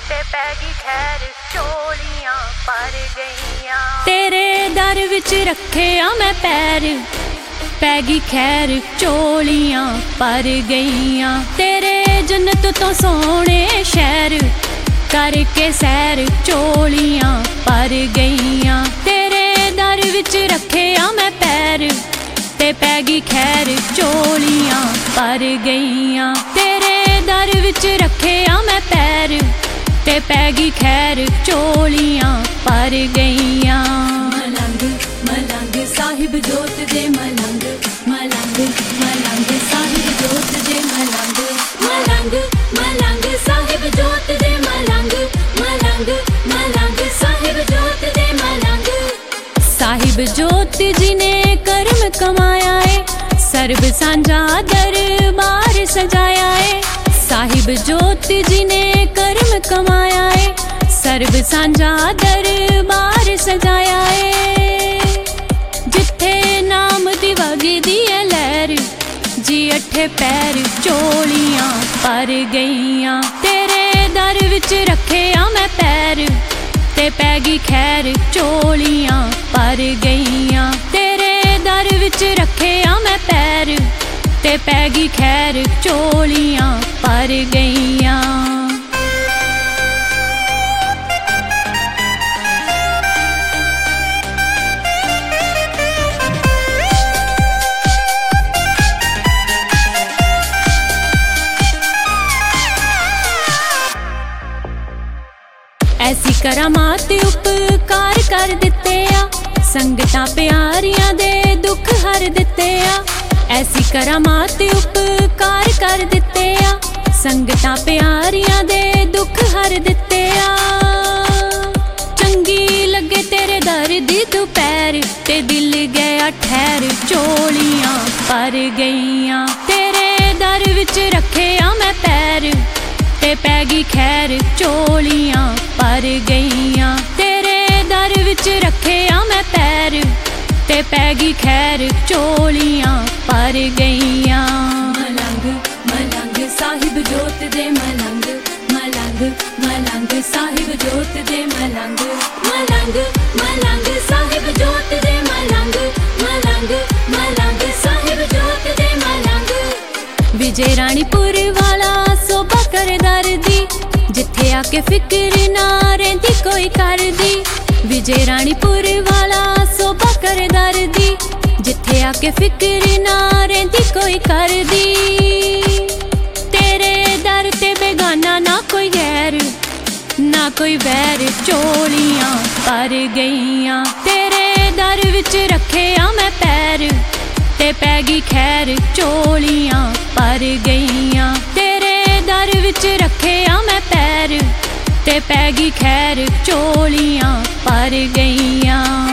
ਤੇ ਪੈ ਗਈ ਖੈਰ ਝੋਲੀਆਂ ਭਰ ਗਈਆਂ। ਤੇਰੇ ਦਰ ਵਿੱਚ ਰੱਖਿਆ ਮੈਂ ਪੈਰ, ਪੈ ਗਈ ਖੈਰ ਝੋਲੀਆਂ ਭਰ ਗਈਆਂ। ਤੇਰੇ ਜੰਨਤ ਤੋਂ ਸੋਹਣੇ ਸ਼ਹਿਰ ਕਰਕੇ ਸੈਰ ਝੋਲੀਆਂ ਭਰ ਗਈਆਂ। ਤੇਰੇ ਦਰ ਵਿੱਚ ਰੱਖਿਆ ਮੈਂ ਪੈਰ ਤੇ ਪੈ ਗਈ ਖੈਰ ਝੋਲੀਆਂ ਭਰ ਗਈਆਂ। ਤੇਰੇ ਦਰ ਵਿੱਚ ਰੱਖਿਆ ਮੈਂ ਪੈਰ ਤੇ ਪੈ ਗਈ ਖੈਰ ਝੋਲੀਆਂ ਭਰ ਗਈਆਂ। ਮਲੰਗ ਮਲੰਗ ਸਾਹਿਬ ਜੋਤ ਦੇ ਮਲੰਗ, ਮਲੰਗ ਮਲੰਗ ਸਾਹਿਬ ਜੋਤ ਦੇ ਮਲੰਗ, ਮਲੰਗ ਮਲੰਗ ਸਾਹਿਬ ਜੋਤ ਦੇ ਮਲੰਗ, ਮਲੰਗ ਮਲੰਗ ਸਾਹਿਬ ਜੋਤ ਦੇ ਮਲੰਗ। ਸਾਹਿਬ ਜੋਤ ਜੀ ਨੇ ਕਰਮ ਕਮਾਇਆ ਏ, ਸਰਬ ਸਾਂਝਾ ਦਰਬਾਰ ਸਜਾਇਆ ਏ। ਸਾਹਿਬ ਜੋਤ ਜੀ ਨੇ ਕਰਮ ਕਮਾਇਆ ਏ, ਸਰਬ ਸਾਂਝਾ ਦਰਬਾਰ ਸਜਾਇਆ ਏ। ਜਿੱਥੇ ਨਾਮ ਦੀ ਵਗਦੀ ਏ ਲਹਿਰ, ਜੀ ਅੱਠੇ ਪੈਰ ਝੋਲੀਆਂ ਭਰ ਗਈਆਂ। ਤੇਰੇ ਦਰ ਵਿੱਚ ਰੱਖਿਆ ਮੈਂ ਪੈਰ ਤੇ ਪੈ ਗਈ ਖੈਰ ਝੋਲੀਆਂ ਭਰ ਗਈਆਂ। ਤੇਰੇ ਦਰ ਵਿੱਚ ਰੱਖਿਆ ਮੈਂ ਪੈਰ ਤੇ ਪੈ ਗਈ ਖੈਰ ਝੋਲੀਆਂ ਭਰ ਗਈਆਂ। ਐਸੀ ਕਰਾਮਾਤ ਉਪਕਾਰ ਕਰ ਦਿੱਤੇ ਆ, ਸੰਗਤਾਂ ਪਿਆਰੀਆਂ ਦੇ ਦੁੱਖ ਹਰ ਦਿੱਤੇ ਆ। ਐਸੀ ਕਰਾਮਾਤ ਉਪਕਾਰ ਕਰ ਦਿੱਤੇ ਆ, ਸੰਗਤਾਂ ਪਿਆਰੀਆਂ ਦੇ ਦੁੱਖ ਹਰ ਦਿੱਤੇ ਆ। ਚੰਗੀ ਲੱਗੇ ਤੇਰੇ ਦਰ ਦੀ ਦੁਪਹਿਰ ਤੇ ਦਿਲ ਗਿਆ ਠਹਿਰ ਝੋਲੀਆਂ ਭਰ ਗਈਆਂ। ਤੇਰੇ ਦਰ ਵਿੱਚ ਰੱਖਿਆ ਮੈਂ ਪੈਰ ਤੇ ਪੈ ਗਈ ਖੈਰ ਝੋਲੀਆਂ ਭਰ ਗਈਆਂ। ਤੇਰੇ ਦਰ ਵਿੱਚ ਰੱਖਿਆ ਮੈਂ ਪੈਰ ਤੇ ਪੈ ਗਈ ਖੈਰ ਝੋਲੀਆਂ ਭਰ ਗਈਆਂ। ਮਲੰਗ ਮਲੰਗ ਸਾਹਿਬ ਜੋਤ ਦੇ ਮਲੰਗ, ਮਲੰਗ ਮਲੰਗ ਸਾਹਿਬ ਜੋਤ ਦੇ ਮਲੰਗ, ਮਲੰਗ ਮਲੰਗ ਸਾਹਿਬ ਜੋਤ ਦੇ ਮਲੰਗ, ਮਲੰਗ ਮਲੰਗ ਸਾਹਿਬ ਜੋਤ ਦੇ ਮਲੰਗ। ਵਿਜੇ ਰਾਣੀਪੁਰ ਵਾਲਾ ਸੋਭਾ ਕਰ ਦਰਦੀ, ਜਿੱਥੇ ਆ ਕੇ ਫਿਕਰ ਨਾ ਰਹਿੰਦੀ ਕੋਈ ਕਰਦੀ। ਵਿਜੇ ਰਾਣੀਪੁਰ ਵਾਲਾ ਸੋਭਾ ਕਰ ਦਰਦੀ, ਜਿੱਥੇ ਆ ਕੇ ਫਿਕਰ ਨਾ ਰਹਿੰਦੀ ਕੋਈ ਕਰਦੀ। ਤੇਰੇ ਦਰ ਤੇ ਬੇਗਾਨਾ ਨਾ ਕੋਈ ਗੈਰ, ਨਾ ਕੋਈ ਵੈਰ ਝੋਲੀਆਂ ਭਰ ਗਈਆਂ। ਤੇਰੇ ਦਰ ਵਿੱਚ ਰੱਖਿਆ ਮੈਂ ਪੈਰ ਤੇ ਪੈ ਗਈ ਖੈਰ ਝੋਲੀਆਂ ਭਰ ਗਈਆਂ। ਤੇਰੇ ਦਰ ਵਿੱਚ ਰੱਖਿਆ ਮੈਂ ਪੈਰ ਤੇ ਪੈ ਗਈ ਖੈਰ ਝੋਲੀਆਂ ਭਰ ਗਈਆਂ।